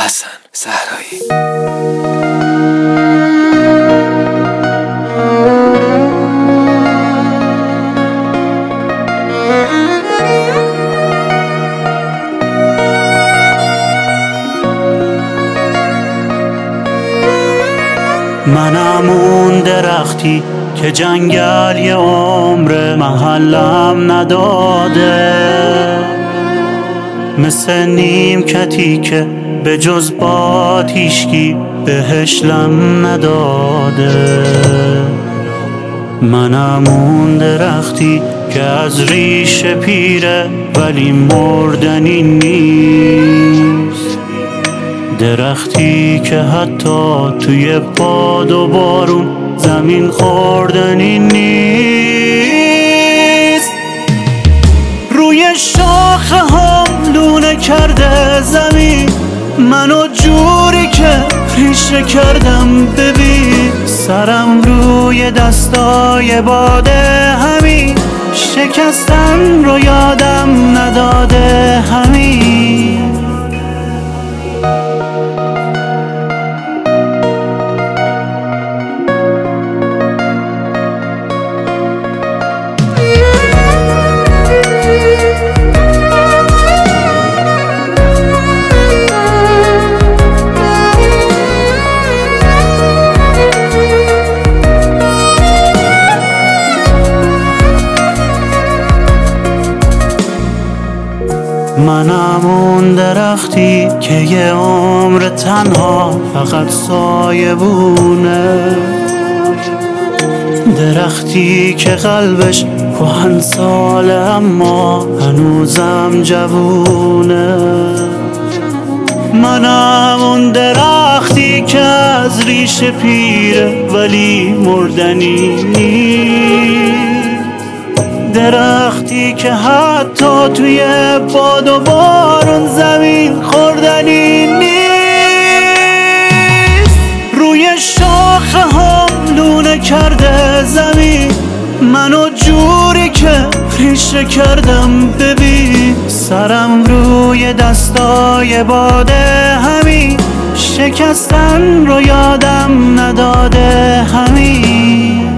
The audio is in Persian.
حسن صحرایی. منم اون درختی که جنگل یه عمر محلم نداده، مثل نیمکتی که به جز باد هیچکی بهش لم نداده. منم اون درختی که از ریشه پیره ولی مردنی نیست، درختی که حتی توی باد و بارون زمین خوردنی نیست. روی شاخه هم لونه کرده زمین منو جوری که ریشه کردم. ببین سرم روی دستای باده، همین شکستن رو یادم نداده. همین منم اون درختی که یه عمر تنها فقط سایه بونه، درختی که قلبش کهن ساله اما هنوزم جوونه. منم اون درختی که از ریشه پیره ولی مردنی نیست، درختی که حتی توی باد و بارون زمین خوردنی نیست. روی شاخه هم لونه کرده زمین منو جوری که ریشه کردم. ببین سرم روی دستای باده، همین شکستن رو یادم نداده. همین